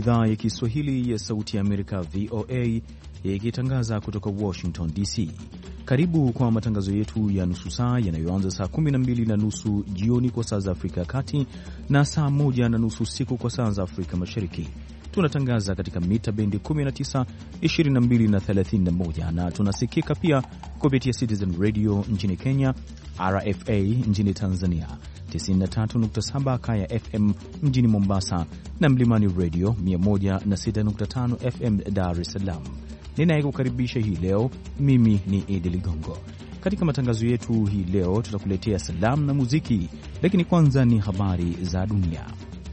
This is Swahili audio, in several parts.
idhaa ya Kiswahili ya Sauti ya Amerika, VOA, ikitangaza kutoka Washington DC. Karibu kwa matangazo yetu ya nusu saa yanayoanza saa 12 na nusu jioni kwa saa za Afrika ya Kati na saa 1 na nusu usiku kwa saa za Afrika Mashariki. Tunatangaza katika mita bendi 19, 22 na 31 na tunasikika pia kupitia Citizen Radio nchini Kenya, RFA nchini Tanzania, 93.7 Kaya FM mjini Mombasa na Mlimani Radio 106.5 FM Dar es Salaam. Ninayekukaribisha hii leo mimi ni Idi Ligongo. Katika matangazo yetu hii leo tutakuletea salamu na muziki, lakini kwanza ni habari za dunia.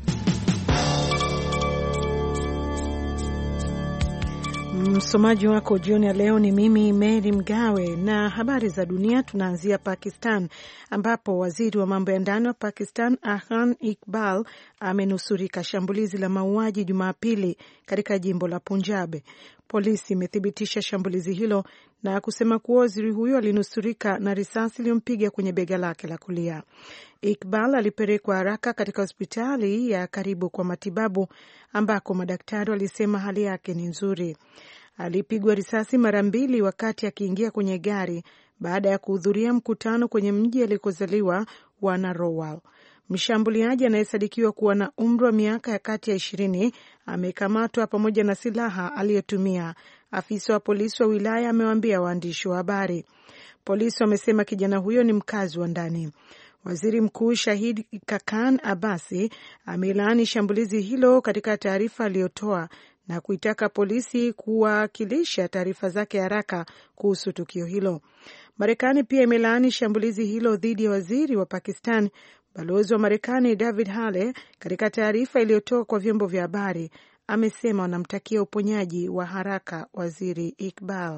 Msomaji wako jioni ya leo ni mimi Mary Mgawe, na habari za dunia tunaanzia Pakistan, ambapo waziri wa mambo ya ndani wa Pakistan Ahsan Iqbal amenusurika shambulizi la mauaji Jumapili katika jimbo la Punjab. Polisi imethibitisha shambulizi hilo na kusema kuwa waziri huyo alinusurika na risasi iliyompiga kwenye bega lake la kulia. Iqbal alipelekwa haraka katika hospitali ya karibu kwa matibabu, ambako madaktari walisema hali yake ni nzuri. Alipigwa risasi mara 2 wakati akiingia kwenye gari baada ya kuhudhuria mkutano kwenye mji alikozaliwa wa Narowal. Mshambuliaji anayesadikiwa kuwa na umri wa miaka ya kati ya 20 amekamatwa pamoja na silaha aliyotumia, afisa wa polisi wa wilaya amewaambia waandishi wa habari. Polisi wamesema kijana huyo ni mkazi wa ndani. Waziri Mkuu Shahid Kakan Abasi amelaani shambulizi hilo katika taarifa aliyotoa na kuitaka polisi kuwakilisha taarifa zake haraka kuhusu tukio hilo. Marekani pia imelaani shambulizi hilo dhidi ya waziri wa Pakistan. Balozi wa Marekani David Hale katika taarifa iliyotoa kwa vyombo vya habari amesema wanamtakia uponyaji wa haraka waziri Iqbal.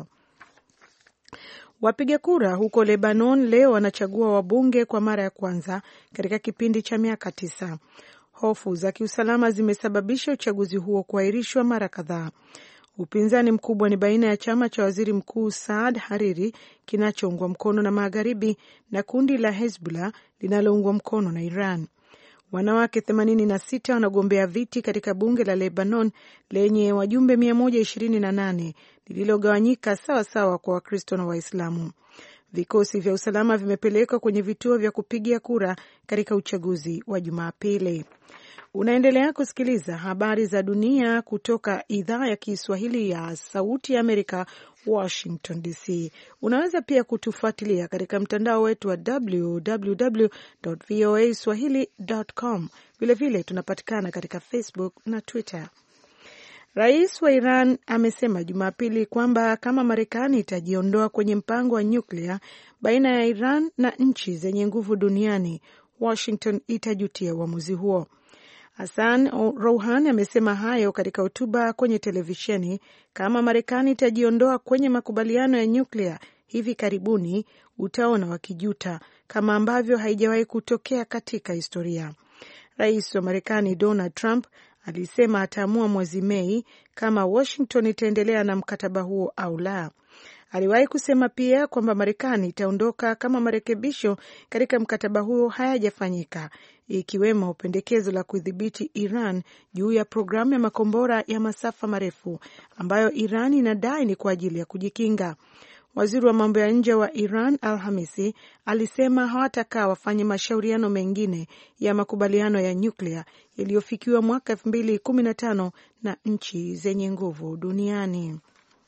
Wapiga kura huko Lebanon leo wanachagua wabunge kwa mara ya kwanza katika kipindi cha miaka 9. Hofu za kiusalama zimesababisha uchaguzi huo kuahirishwa mara kadhaa. Upinzani mkubwa ni baina ya chama cha waziri mkuu Saad Hariri kinachoungwa mkono na Magharibi na kundi la Hezbollah linaloungwa mkono na Iran. Wanawake 86 wanagombea viti katika bunge la Lebanon lenye wajumbe 128 lililogawanyika sawa sawa kwa Wakristo na Waislamu. Vikosi vya usalama vimepelekwa kwenye vituo vya kupigia kura katika uchaguzi wa Jumapili. Unaendelea kusikiliza habari za dunia kutoka idhaa ya Kiswahili ya Sauti ya Amerika, Washington DC. Unaweza pia kutufuatilia katika mtandao wetu wa www.voaswahili.com. Vilevile tunapatikana katika Facebook na Twitter. Rais wa Iran amesema Jumapili kwamba kama Marekani itajiondoa kwenye mpango wa nyuklia baina ya Iran na nchi zenye nguvu duniani, Washington itajutia uamuzi huo. Hassan Rouhani amesema hayo katika hotuba kwenye televisheni. Kama Marekani itajiondoa kwenye makubaliano ya nyuklia hivi karibuni, utaona wakijuta kama ambavyo haijawahi kutokea katika historia. Rais wa Marekani Donald Trump alisema ataamua mwezi Mei kama Washington itaendelea na mkataba huo au la. Aliwahi kusema pia kwamba Marekani itaondoka kama marekebisho katika mkataba huo hayajafanyika, ikiwemo pendekezo la kudhibiti Iran juu ya programu ya makombora ya masafa marefu ambayo Iran inadai ni kwa ajili ya kujikinga. Waziri wa mambo ya nje wa Iran Alhamisi alisema hawatakaa wafanye mashauriano mengine ya makubaliano ya nyuklia yaliyofikiwa mwaka 2015 na nchi zenye nguvu duniani.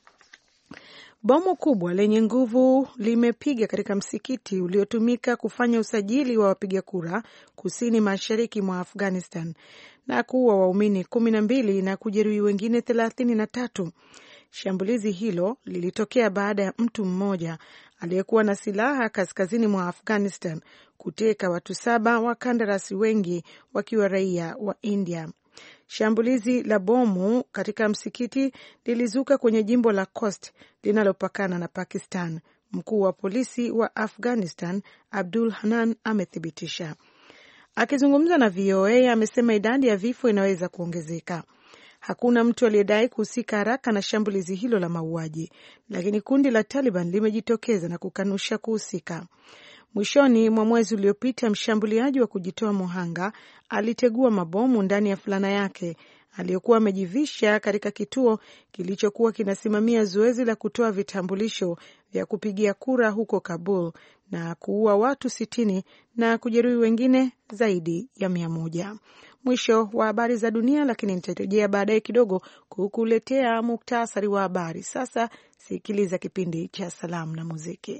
Bomu kubwa lenye nguvu limepiga katika msikiti uliotumika kufanya usajili wa wapiga kura kusini mashariki mwa Afghanistan na kuua waumini 12 na kujeruhi wengine 33. Shambulizi hilo lilitokea baada ya mtu mmoja aliyekuwa na silaha kaskazini mwa Afghanistan kuteka watu 7, wakandarasi wengi wakiwa raia wa India. Shambulizi la bomu katika msikiti lilizuka kwenye jimbo la Khost linalopakana na Pakistan. Mkuu wa polisi wa Afghanistan Abdul Hanan amethibitisha. Akizungumza na VOA amesema idadi ya vifo inaweza kuongezeka. Hakuna mtu aliyedai kuhusika haraka na shambulizi hilo la mauaji, lakini kundi la Taliban limejitokeza na kukanusha kuhusika. Mwishoni mwa mwezi uliopita, mshambuliaji wa kujitoa muhanga alitegua mabomu ndani ya fulana yake aliyokuwa amejivisha katika kituo kilichokuwa kinasimamia zoezi la kutoa vitambulisho vya kupigia kura huko Kabul na kuua watu 60 na kujeruhi wengine zaidi ya 100. Mwisho wa habari za dunia, lakini nitarejea baadaye kidogo kukuletea muktasari wa habari. Sasa sikiliza kipindi cha salamu na muziki.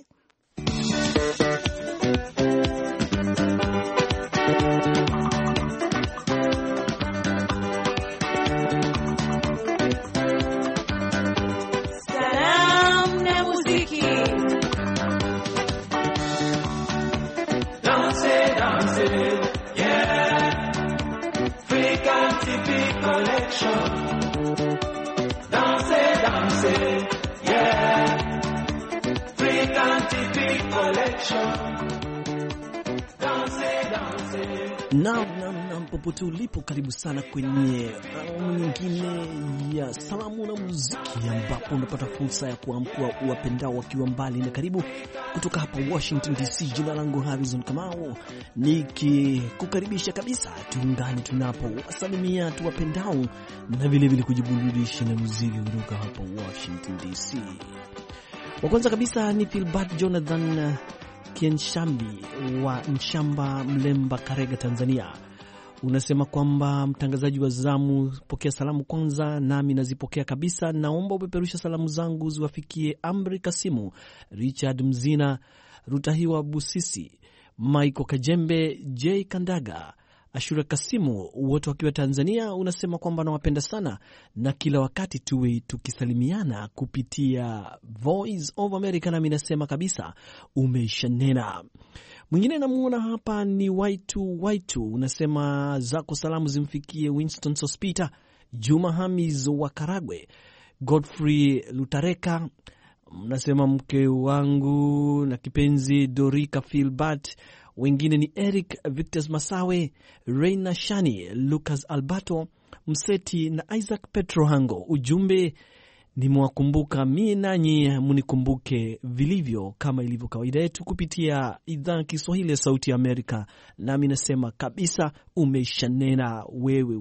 Salamu na muziki. Danse, danse, yeah. African TV collection. Danse, danse, yeah. African TV collection. Danse, danse. Naam, popote ulipo, karibu sana kwenye awamu nyingine ya salamu na muziki, ambapo unapata fursa ya kuamkua wapendao wakiwa mbali na karibu, kutoka hapa Washington DC. Jina langu Harrison Kamau, nikikukaribisha kabisa tuungane tunapo wasalimia tuwapendao na vile kujiburudisha na muziki kutoka hapa Washington DC. Wa kwanza kabisa ni Philbert Jonathan Kienshambi wa Nshamba, Mlemba, Karega, Tanzania. Unasema kwamba mtangazaji wa zamu, pokea salamu kwanza, nami nazipokea kabisa. Naomba upeperusha salamu zangu ziwafikie Amri Kasimu, Richard Mzina, Rutahiwa Busisi, Michael Kajembe, J Kandaga, Ashura Kasimu, wote wakiwa Tanzania. Unasema kwamba nawapenda sana na kila wakati tuwe tukisalimiana kupitia Voice of America, nami nasema kabisa umeisha nena. Mwingine namuona hapa ni Waitu. Unasema zako salamu zimfikie Winston Sospita, Juma Hamis wa Karagwe, Godfrey Lutareka. Unasema mke wangu na kipenzi Dorika Philbert. Wengine ni Eric Victor Masawe, Reina Shani, Lucas Alberto Mseti na Isaac Petro Hango. Ujumbe, nimewakumbuka mimi, nanyi munikumbuke vilivyo, kama ilivyo kawaida yetu kupitia idhaa Kiswahili ya Sauti ya Amerika. Nami nasema kabisa umeshanena wewe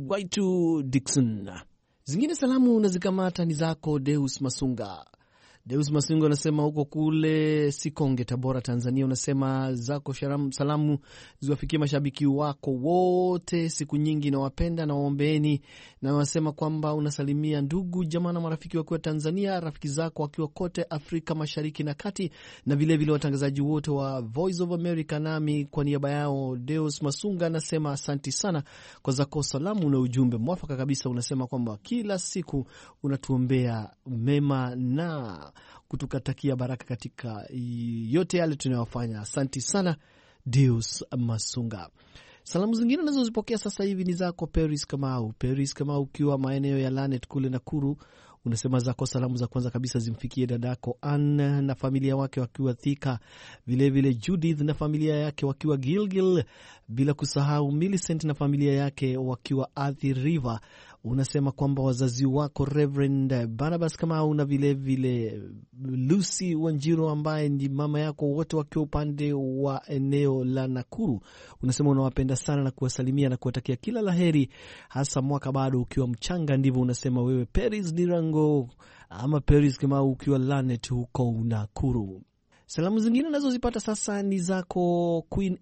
Waitu Dixon. Zingine salamu unazikamata ni zako Deus Masunga. Deus Masunga unasema huko kule Sikonge, Tabora, Tanzania. Unasema zako salamu ziwafikie mashabiki wako wote, siku nyingi na wapenda na waombeeni, na unasema kwamba unasalimia ndugu jamaa na marafiki wakiwa Tanzania, rafiki zako wakiwa kote Afrika Mashariki na Kati, na vile watangazaji wote wa Voice of America. Nami kwa niaba yao Deus Masunga nasema asanti sana kwa zako salamu na ujumbe mwafaka kabisa. Unasema kwamba kila siku unatuombea mema na kutukatakia baraka katika yote yale tunayofanya. Asante sana Deus Masunga. Salamu zingine nazozipokea sasa hivi ni zako Paris Kamau. Paris Kamau ukiwa maeneo ya Lanet kule Nakuru. Unasema zako salamu za kwanza kabisa zimfikie dadako Ann na familia wake wakiwa Thika, vile Judith na familia yake wakiwa Gilgil, bila kusahau Millicent na familia yake wakiwa Athi River. Unasema kwamba wazazi wako Reverend Barnabas Kamau na vile Lucy Wanjiro ambaye ni mama yako, wote wakiwa upande wa eneo la Nakuru. Unasema unawapenda sana na kuwasalimia na kuwatakia kila laheri, hasa mwaka bado ukiwa mchanga. Ndivyo unasema wewe Paris Dirango ama Paris Kamau ukiwa Lanet huko Nakuru. Salamu zingine nazozipata sasa ni zako Queen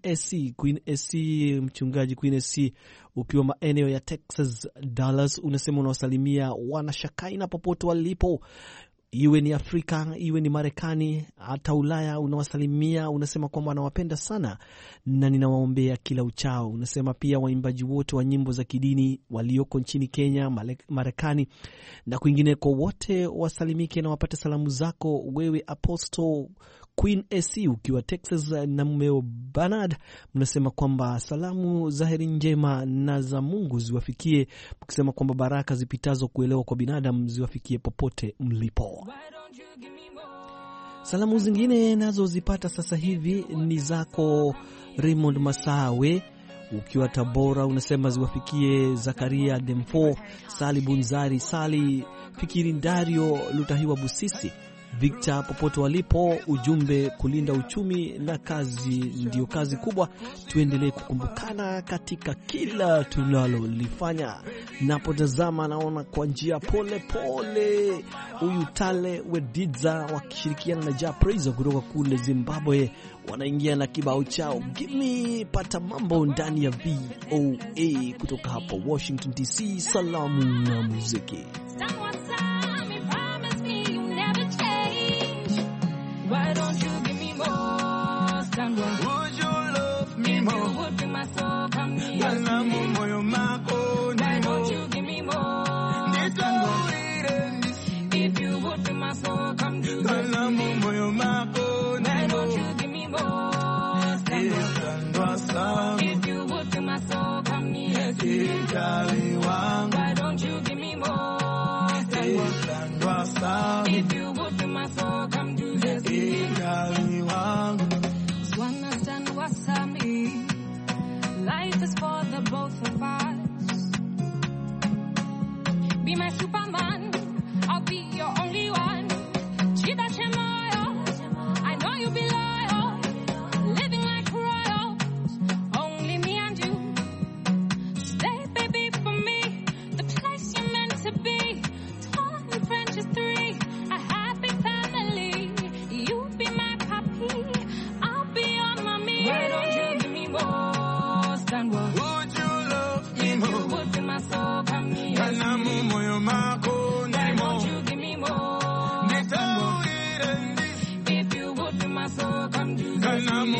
AC, mchungaji Queen AC ukiwa maeneo ya Texas, Dallas. Unasema unawasalimia wanashakaina popote walipo, iwe ni Afrika, iwe ni Marekani, hata Ulaya. Unawasalimia, unasema kwamba anawapenda sana na ninawaombea kila uchao. Unasema pia waimbaji wote wa nyimbo za kidini walioko nchini Kenya, Marekani na kwingineko, wote wasalimike na wapate salamu zako wewe Apostle Queen AC ukiwa Texas na mmeo Bernard. Mnasema kwamba salamu za heri njema na za Mungu ziwafikie, mkisema kwamba baraka zipitazo kuelewa kwa binadamu ziwafikie popote mlipo. Salamu zingine nazo zipata sasa hivi ni zako Raymond Masawe ukiwa Tabora. Unasema ziwafikie Zakaria Demfo, Sali Bunzari, Sali Fikiri, Dario Lutahiwa Busisi, Victor popote walipo, ujumbe kulinda uchumi na kazi ndio kazi kubwa. Tuendelee kukumbukana katika kila tunalolifanya. Napotazama naona kwa njia pole pole huyu Tale Wedidza wakishirikiana na Ja Praiser kutoka kule Zimbabwe wanaingia na kibao chao Gimme. Pata mambo ndani ya VOA kutoka hapa Washington DC. Salamu na muziki. Why don't you give me more? Stand one. Would you love me more? If you would be my soul, come here. Why don't you give me more? Stand one. If you would be my soul, come do this. Why don't you give me more? Stand one. If you would be my soul, come here. Why don't you give me more? Stand one. If you would be my soul, come do this. Understand what I mean. Life is for the both of us. Be my Superman, I'll be your only one. Chida Chemoyo, I know you'll be loyal. Living like royals, only me and you. Stay baby for me, the place you're meant to be. Tall and French is 3, a happy family. You be my puppy, I'll be your mommy. Why don't you give me more? Stand one. Would you love me more? If you would be my soul, come here. Why don't you give me more? Stand one. If you would be my soul, come do this. Why don't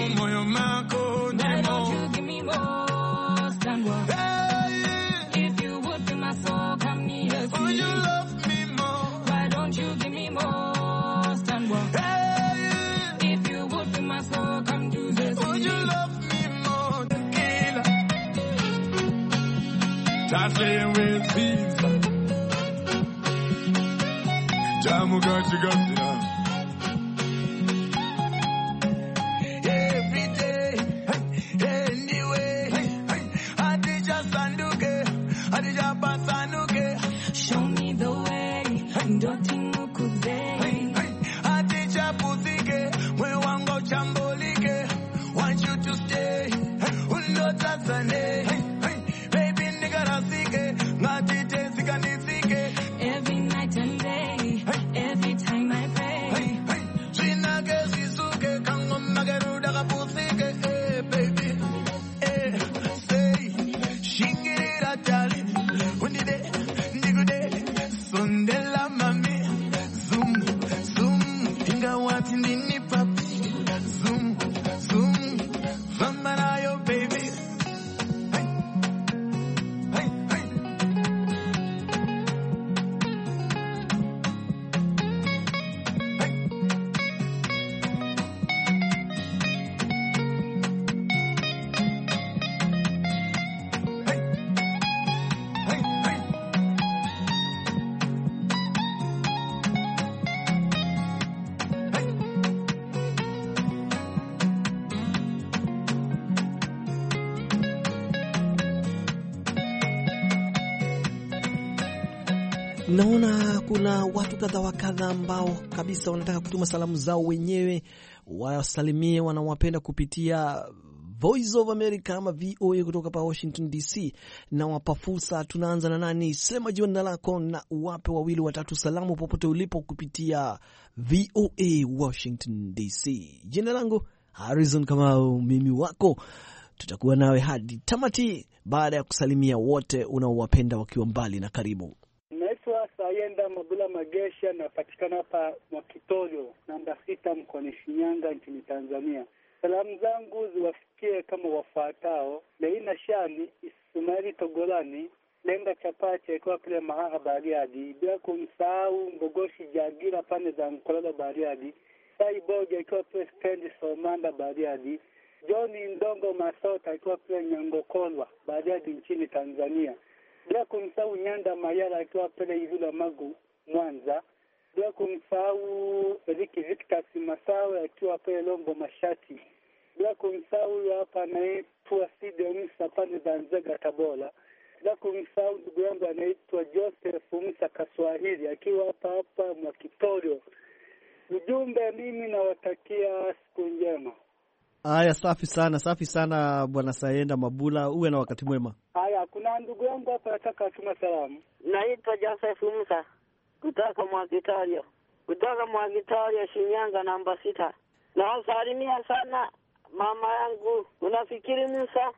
you give me more? Stand one. If you would be my soul, come here. Would you love me more? Why don't you give me more? Stand one. If you would be my soul, come do this. Would you love me more than killer? Tattling with pizza. Jamu got you got it. Every day, anyway, Adija Sanduke, Adija Basanuke. Show me the way, Ndoti Mukuze. Adija Puzike, we wango chambolike. Want you to stay, Undo Tazane. Baby nigga rasike, Matite Sikanizike. Every night and day, every time I pray. Shinage Shizuke, Kangom Magaruda Kapuzike, baby. Say, Shingirira Tali, Undide, Nigude, Sundela Mami, Zoom, Zoom, Inga Watindini Papi, Zoom, Zoom, Vamanayo, baby. Naona kuna watu kadha wa kadha ambao kabisa wanataka kutuma salamu zao wenyewe, wasalimie wanawapenda kupitia Voice of America ama VOA kutoka pa Washington DC. Na wapa fursa, tunaanza na nani? Sema jina lako na uwape wawili watatu salamu popote ulipo kupitia VOA Washington DC. Jina langu Harrison Kamau, mimi wako. Tutakuwa nawe hadi tamati baada ya kusalimia wote unaowapenda wakiwa mbali na karibu. Naitwa Sayenda Mabula Magesha, napatikana hapa Mwakitorio namba 6 mkoani Shinyanga nchini Tanzania. Salamu zangu ziwafikie kama wafuatao: Leina Shani, Ismaili Togolani, Lenga Chapache ikiwa pale Mahaha Bariadi, bila kumsahau Mbogoshi Jagira pande za Mkololo Bariadi, Sai Boja ikiwa pale Stendi Somanda Bariadi, Johnny Ndongo Masota ikiwa pale Nyangokolwa Bariadi nchini Tanzania, bila kumsahau Nyanda Mayara akiwa pale Ivula Magu Mwanza, bila kumsahau Eriki Victor Simasawe akiwa pale Lombo Mashati, bila kumsahau hapa anaitwa Sidi Musa pande za Nzega Tabora, bila kumsahau ndugu yangu anaitwa Joseph Musa Kaswahili akiwa hapa Mwakitorio, Ujumbe, mimi nawatakia siku njema. Haya, safi sana Bwana Sayenda Mabula, uwe na wakati mwema. Haya, kuna ndugu yangu hapa nataka atuma salamu. Naitwa Joseph Musa kutoka Mwakitario Shinyanga namba 6. Nawasalimia sana mama yangu unafikiri Musa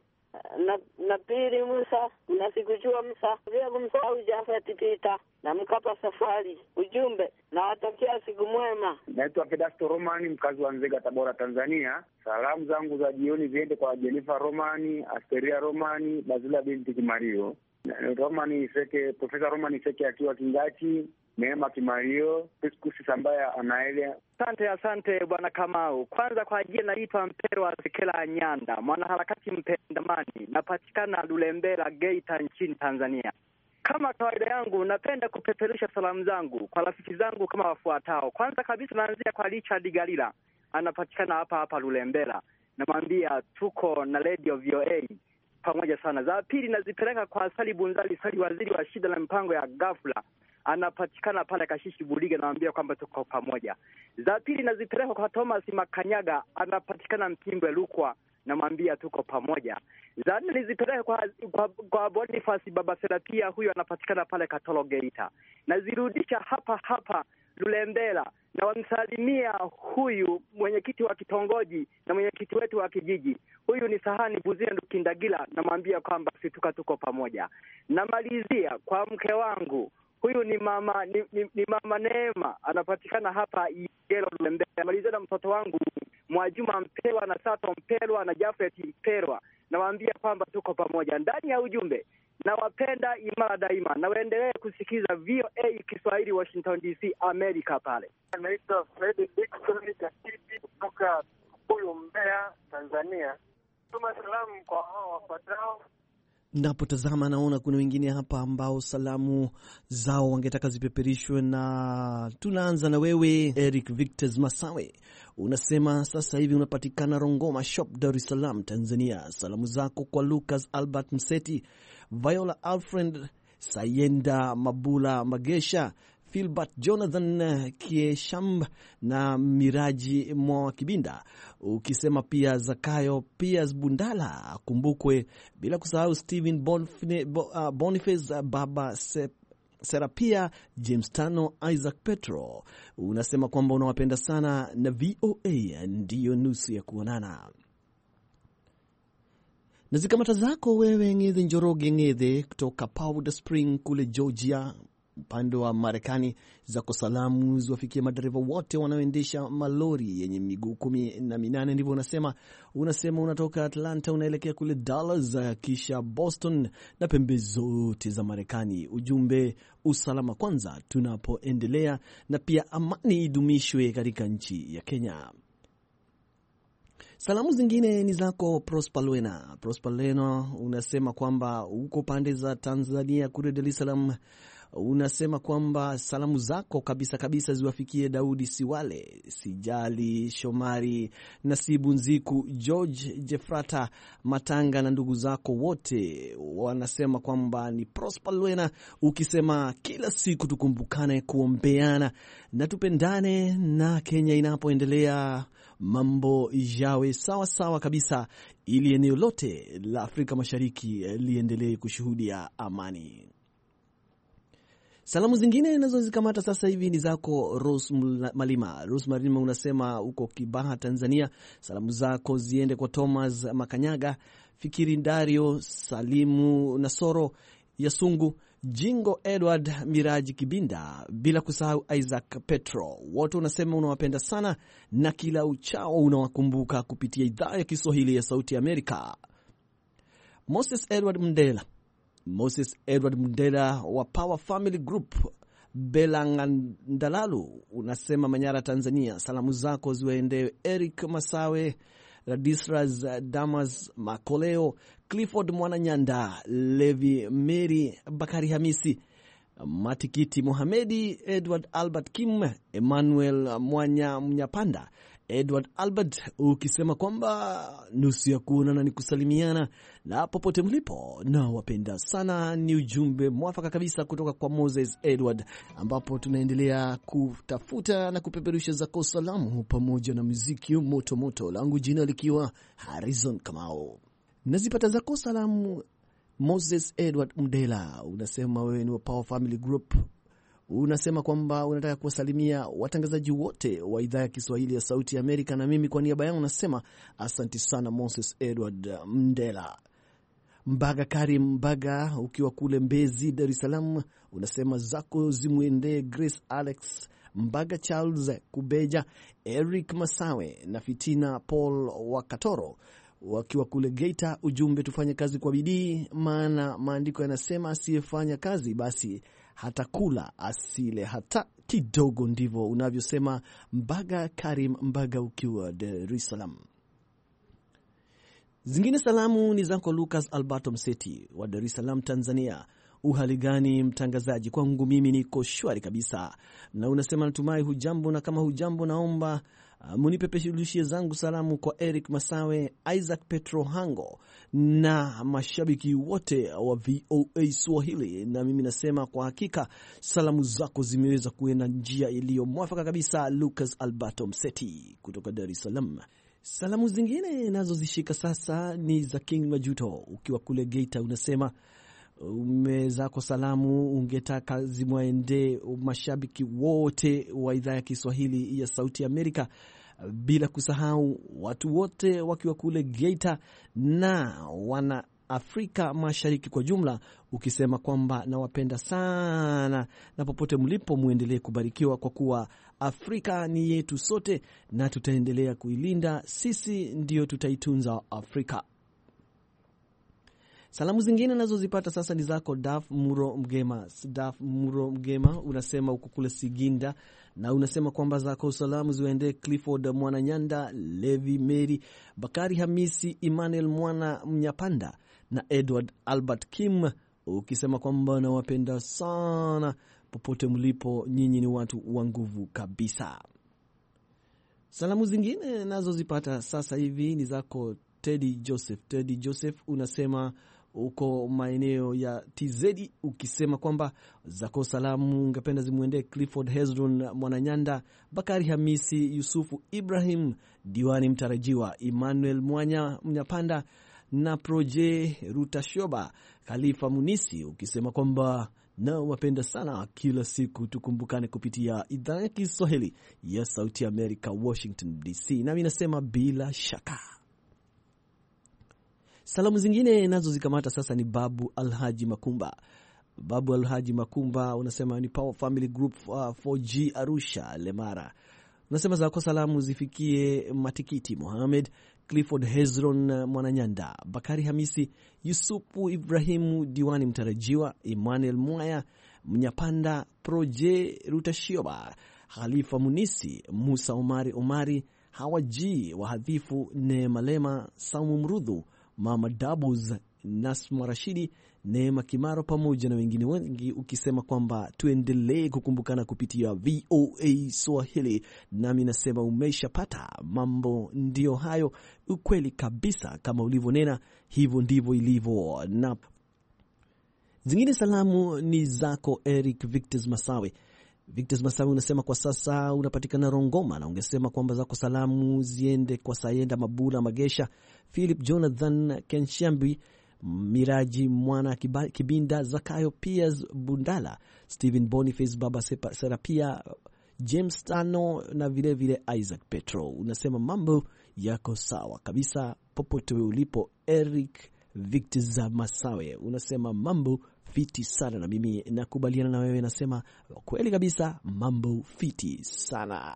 na pili Musa unasikujua Musa, bila kumsahau Jafet Peter na Mkapa Safari. Ujumbe, nawatakia siku mwema. Naitwa Pedasto Romani, mkazi wa Nzega, Tabora, Tanzania. Salamu zangu za jioni ziende kwa Jennifer Romani, Asteria Romani, Bazila binti Kimario, Romani Seke, Profesa Romani Seke akiwa Kingachi, Neema Kimario, Piskusi Sambaya Anaelia. Asante Bwana Kamau. Kwanza kwa jina naitwa Mpero Sekela Nyanda, mwanaharakati mpendamani, napatikana Lulembela, Geita nchini Tanzania. Kama kawaida yangu, napenda kupeperusha salamu zangu kwa rafiki zangu kama wafuatao. Kwanza kabisa naanzia kwa Richard Galila, anapatikana hapa Lulembela. Namwambia tuko na Radio VOA pamoja sana. Za pili nazipeleka kwa Sali Bunzali Sali, waziri wa shida na mpango ya ghafla, anapatikana pale Kashishi Bulige, namwambia kwamba tuko pamoja. Za pili nazipeleka kwa Thomas Makanyaga, anapatikana Mpimbwe Lukwa, namwambia tuko pamoja. Za nne nizipeleke kwa Boniface Baba Serapia, huyo anapatikana pale Katoro Geita. Nazirudisha hapa Lulembela, na wamsalimia huyu mwenyekiti wa kitongoji na mwenyekiti wetu wa kijiji. Huyu ni Sahani Buzia Ndukindagila, namwambia kwamba situka tuko pamoja. Namalizia kwa mke wangu, huyu ni mama Neema, anapatikana hapa Igelo Lulembela. Namalizia na mtoto wangu Mwajuma Mpelwa na Sato Mpelwa na Jafet Mpelwa, nawaambia kwamba tuko pamoja. Ndani ya ujumbe, nawapenda imara daima, na waendelee kusikiza VOA Kiswahili, Washington DC, Amerika pale. Naitwa Fred Dickson Katiti kutoka Kuyu, Mbeya, Tanzania. Tuma salamu kwa hao wafuatao. Napotazama naona kuna wengine hapa ambao salamu zao wangetaka zipeperishwe, na tunaanza na wewe Eric Victor Masawe. Unasema sasa hivi unapatikana Rongoma Shop, Dar es Salaam, Tanzania. Salamu zako kwa Lucas Albert Mseti, Viola Alfred, Sayenda Mabula Magesha, Philbert Jonathan Kieshamb na Miraji Mwa Kibinda, ukisema pia Zakayo Pias Bundala akumbukwe, bila kusahau Steven Boniface, Baba Serapia, James Tano, Isaac Petro. Unasema kwamba unawapenda sana na VOA ndiyo nusu ya kuonana. Na zikamata zako wewe Ng'ethe Njoroge Ng'ethe kutoka Powder Spring kule Georgia upande wa Marekani, zako salamu ziwafikie madereva wote wanaoendesha malori yenye miguu 18, ndivyo unasema unatoka Atlanta unaelekea kule Dallas, kisha Boston na pembe zote za Marekani. Ujumbe, usalama kwanza tunapoendelea, na pia amani idumishwe katika nchi ya Kenya. Salamu zingine ni zako Prosper Lwena, unasema kwamba uko pande za Tanzania kule Dar es Salaam. Unasema kwamba salamu zako kabisa ziwafikie Daudi Siwale, Sijali Shomari, Nasibu Nziku, George Jefrata Matanga na ndugu zako wote. Wanasema kwamba ni Prosper Lwena, ukisema kila siku tukumbukane kuombeana na tupendane, na Kenya inapoendelea mambo yawe sawa kabisa, ili eneo lote la Afrika Mashariki liendelee kushuhudia amani. Salamu zingine nazo zikamata sasa hivi ni zako Rose Malima. Unasema uko Kibaha, Tanzania. Salamu zako ziende kwa Thomas Makanyaga, Fikiri Dario, Salimu Nasoro Yasungu, Jingo Edward, Miraji Kibinda, bila kusahau Isaac Petro. Wote unasema unawapenda sana na kila uchao unawakumbuka kupitia idhaa ya Kiswahili ya Sauti Amerika. Moses Edward Mundela wa Power Family Group Belangandalalu, unasema Manyara, Tanzania. Salamu zako ziwaende Eric Masawe, Radisras Damas Makoleo, Clifford Mwananyanda, Levi Mary, Bakari Hamisi, Matikiti Mohamedi, Edward Albert Kim, Emmanuel Mwanya Mnyapanda, Edward Albert ukisema kwamba nusu ya kuonana ni kusalimiana, na popote mlipo na wapenda sana. Ni ujumbe mwafaka kabisa kutoka kwa Moses Edward, ambapo tunaendelea kutafuta na kupeperusha zako salamu pamoja na muziki moto moto, langu jina likiwa Harrison Kamau. Nazipata zako salamu Moses Edward Mdela, unasema wewe ni wa Power Family Group. Unasema kwamba unataka kuwasalimia watangazaji wote wa idhaa ya Kiswahili ya Sauti ya Amerika, na mimi kwa niaba yangu nasema asante sana Moses Edward Mdela. Mbaga Karim Mbaga ukiwa kule Mbezi, Dar es Salaam, unasema zako zimwendee Grace Alex Mbaga, Charles Kubeja, Eric Masawe na Fitina Paul Wakatoro wakiwa kule Geita. Ujumbe, tufanye kazi kwa bidii, maana maandiko yanasema asiyefanya kazi basi hata kula asile hata kidogo. Ndivyo unavyosema Mbaga Karim Mbaga ukiwa Dar es Salaam. Zingine salamu ni zako Lucas Alberto Mseti wa Dar es Salaam, Tanzania. Uhali gani mtangazaji? Kwangu mimi niko shwari kabisa. Na unasema natumai hujambo, na kama hujambo naomba munipepeshulishie zangu salamu kwa Eric Masawe, Isaac Petro Hango na mashabiki wote wa VOA Swahili. Na mimi nasema kwa hakika salamu zako zimeweza kuenda njia iliyo mwafaka kabisa, Lucas Alberto Mseti kutoka Dar es Salaam. Salamu zingine nazo zishika sasa ni za King Majuto ukiwa kule Geita. Unasema umezako salamu ungetaka zimwaende mashabiki wote wa idhaa ya Kiswahili ya Sauti Amerika, bila kusahau watu wote wakiwa kule Geita na wana Afrika Mashariki kwa jumla, ukisema kwamba nawapenda sana na popote mlipo muendelee kubarikiwa, kwa kuwa Afrika ni yetu sote na tutaendelea kuilinda. Sisi ndio tutaitunza Afrika. Salamu zingine nazo zipata sasa ni zako Daf Muro Mgema. Daf Muro Mgema unasema uko kule Siginda, na unasema kwamba zako salamu ziende Clifford Mwananyanda, Levi Mary, Bakari Hamisi, Emmanuel Mwana Mnyapanda na Edward Albert Kim, ukisema kwamba nawapenda sana popote mlipo, nyinyi ni watu wa nguvu kabisa. Salamu zingine nazo zipata sasa hivi ni zako Teddy Joseph. Teddy Joseph unasema uko maeneo ya TZ, ukisema kwamba zako salamu ungependa zimuende Clifford Hezron Mwananyanda, Bakari Hamisi, Yusufu Ibrahim, Diwani Mtarajiwa, Emmanuel Mwanya Mnyapanda na Proje Rutashoba, Khalifa Munisi, ukisema kwamba na wapenda sana, kila siku tukumbukane kupitia idhaa ya Kiswahili ya Sauti Amerika, Washington DC. Na mimi nasema bila shaka. Salamu zingine nazo zikamata sasa ni Babu Alhaji Makumba. Babu Alhaji Makumba unasema ni Power Family Group 4G Arusha Lemara. Unasema zako salamu zifikie Matikiti Mohamed, Clifford Hezron Mwananyanda, Bakari Hamisi, Yusufu Ibrahimu, Diwani Mtarajiwa, Emmanuel Mwaya Mnyapanda, Proje Rutashioba, Khalifa Munisi, Musa Omari, Hawaji Wahadhifu, Neema Lema, Saumu Mrudhu, Mama Dabuz, Nasma Rashidi, Neema Kimaro pamoja na wengine wengi, ukisema kwamba tuendelee kukumbukana kupitia VOA Swahili. Nami nasema umeshapata mambo, ndio hayo, ukweli kabisa, kama ulivyonena hivyo ndivyo ilivyo. Na zingine salamu ni zako Eric Victor Masawe. Victor Masawe unasema kwa sasa unapatikana Rongoma, na ungesema kwamba zako salamu ziende kwa Sayenda Mabula Magesha, Philip Jonathan Kenshambi, Miraji Mwana Kibinda, Zakayo Piers Bundala, Stephen Boniface, Baba Serapia, James Tano na vile vile Isaac Petro. Unasema mambo yako sawa kabisa popote ulipo Eric Victor Masawe, unasema mambo fiti sana, na mimi nakubaliana na wewe, nasema kweli kabisa mambo fiti sana.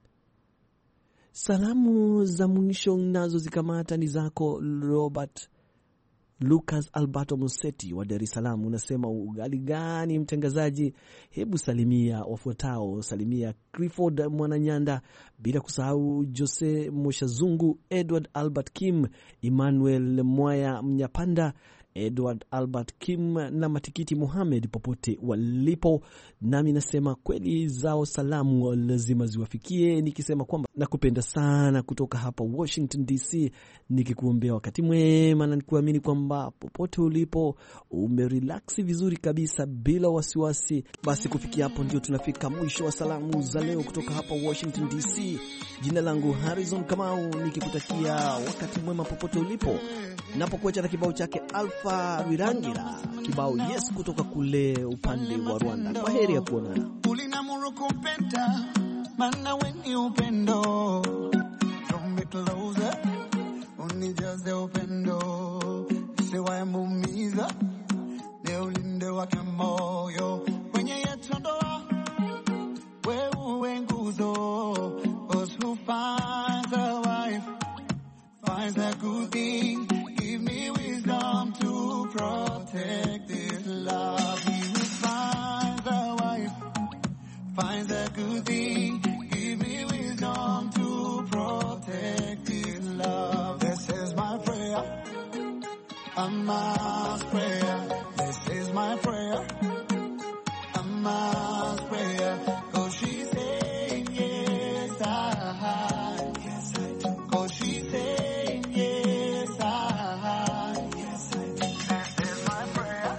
Salamu za mwisho nazo zikamata ni zako Robert Lucas Alberto Museti wa Dar es Salaam. Unasema ugali gani mtangazaji, hebu salimia wafuatao: salimia Clifford Mwananyanda, bila kusahau Jose Moshazungu, Edward Albert Kim, Emmanuel Mwaya Mnyapanda, Edward Albert Kim na Matikiti Mohamed popote walipo. Nami nasema kweli zao salamu lazima ziwafikie, nikisema kwamba na kupenda sana kutoka hapa Washington DC, nikikuombea wakati mwema na nikuamini kwamba popote ulipo umerelax vizuri kabisa bila wasiwasi. Basi kufikia hapo ndio tunafika mwisho wa salamu za leo kutoka hapa Washington DC. Jina langu Harrison Kamau, nikikutakia wakati mwema popote ulipo. Napokuacha na kibao chake Alpha Rwirangira, kibao Yes kutoka kule upande wa Rwanda. Kwa heri ya kuonana. Ulinamuru kupenda, maana weni upendo. Draw me closer, unijaze upendo. Siwaye muumiza, ni ulinde wake moyo. Kwenye yetu ndoa, wewe nguzo. Those who finds a wife, finds a good thing. Give me wisdom to protect this love. He who finds a wife, finds a good thing. Give me wisdom to protect this love. This is my prayer, a mass prayer. This is my prayer, a mass prayer. 'Cause she's saying yes, yes I do. 'Cause she's saying yes, yes I do. This is my prayer,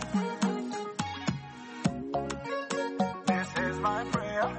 this is my prayer.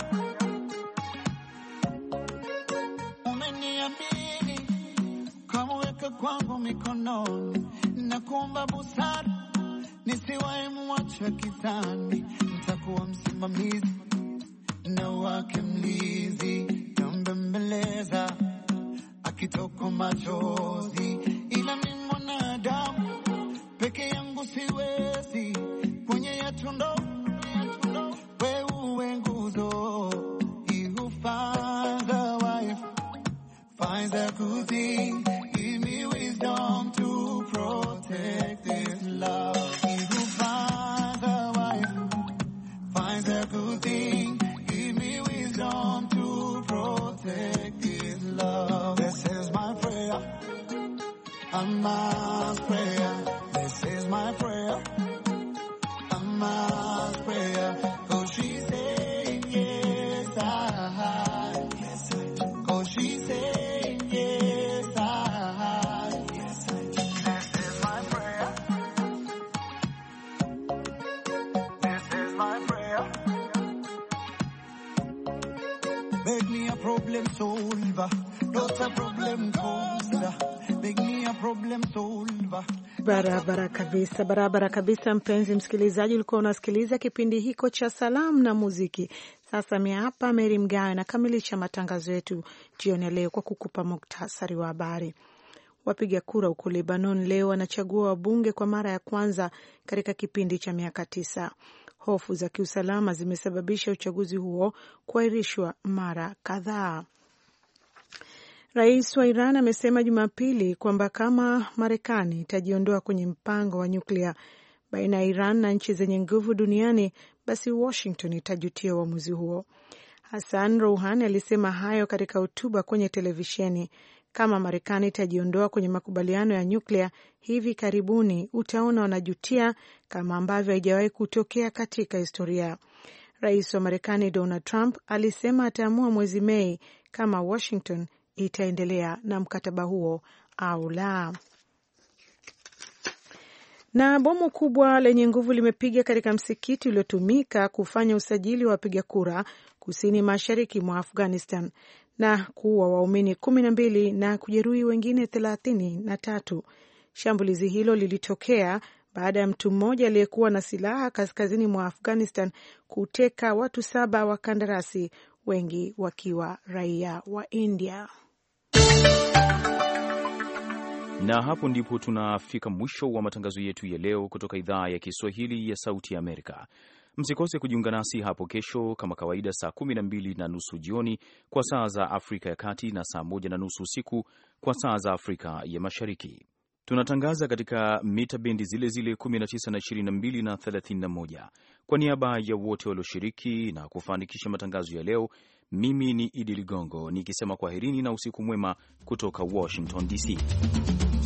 Umeniamini kama weka kwangu mikononi, nakuomba busara nisiwahi muache kitani. Nitakuwa msimamizi na wake mlizi, nambembeleza akitoka machozi. Ila ni mwanadamu peke yangu siwezi, kwenye yetu ndo wewe nguzo. He who finds a wife, finds a good thing. Give me wisdom to protect this love. He who finds a wife, finds a good thing. Give me wisdom to protect this love. This is my prayer, a mass prayer. This is my prayer, a mass prayer. 'Cause she's saying yes, yes I do. 'Cause she's saying yes, yes I do. This is my prayer, this is my prayer. Make me a problem solver, not a problem causer. Make me a problem solver. Barabara kabisa, mpenzi msikilizaji, ulikuwa unasikiliza kipindi hiko cha salamu na muziki. Sasa mimi hapa Mary Mgawe nakamilisha matangazo yetu jioni leo kwa kukupa muktasari wa habari. Wapiga kura huko Lebanon leo wanachagua wabunge kwa mara ya kwanza katika kipindi cha miaka 9. Hofu za kiusalama zimesababisha uchaguzi huo kuahirishwa mara kadhaa. Rais wa Iran amesema Jumapili kwamba kama Marekani itajiondoa kwenye mpango wa nyuklia baina ya Iran na nchi zenye nguvu duniani, basi Washington itajutia uamuzi huo. Hassan Rouhani alisema hayo katika hotuba kwenye televisheni. Kama Marekani itajiondoa kwenye makubaliano ya nyuklia hivi karibuni, utaona wanajutia kama ambavyo haijawahi kutokea katika historia. Rais wa Marekani Donald Trump alisema ataamua mwezi Mei kama Washington itaendelea na mkataba huo au la. Na bomu kubwa lenye nguvu limepiga katika msikiti uliotumika kufanya usajili wa wapiga kura kusini mashariki mwa Afghanistan na kuua waumini 12 na kujeruhi wengine 33. Shambulizi hilo lilitokea baada ya mtu mmoja aliyekuwa na silaha kaskazini mwa Afghanistan kuteka watu 7 wa kandarasi, wengi wakiwa raia wa India. Na hapo ndipo tunafika mwisho wa matangazo yetu ya leo kutoka idhaa ya Kiswahili ya Sauti ya Amerika. Msikose kujiunga nasi hapo kesho kama kawaida saa 12:30 jioni kwa saa za Afrika ya Kati na saa 1:30 usiku kwa saa za Afrika ya Mashariki. Tunatangaza katika mita bendi zile zile 19 na 22 na 31. Kwa niaba ya wote walioshiriki na kufanikisha matangazo ya leo, mimi ni Idi Ligongo nikisema kwaherini na usiku mwema kutoka Washington DC.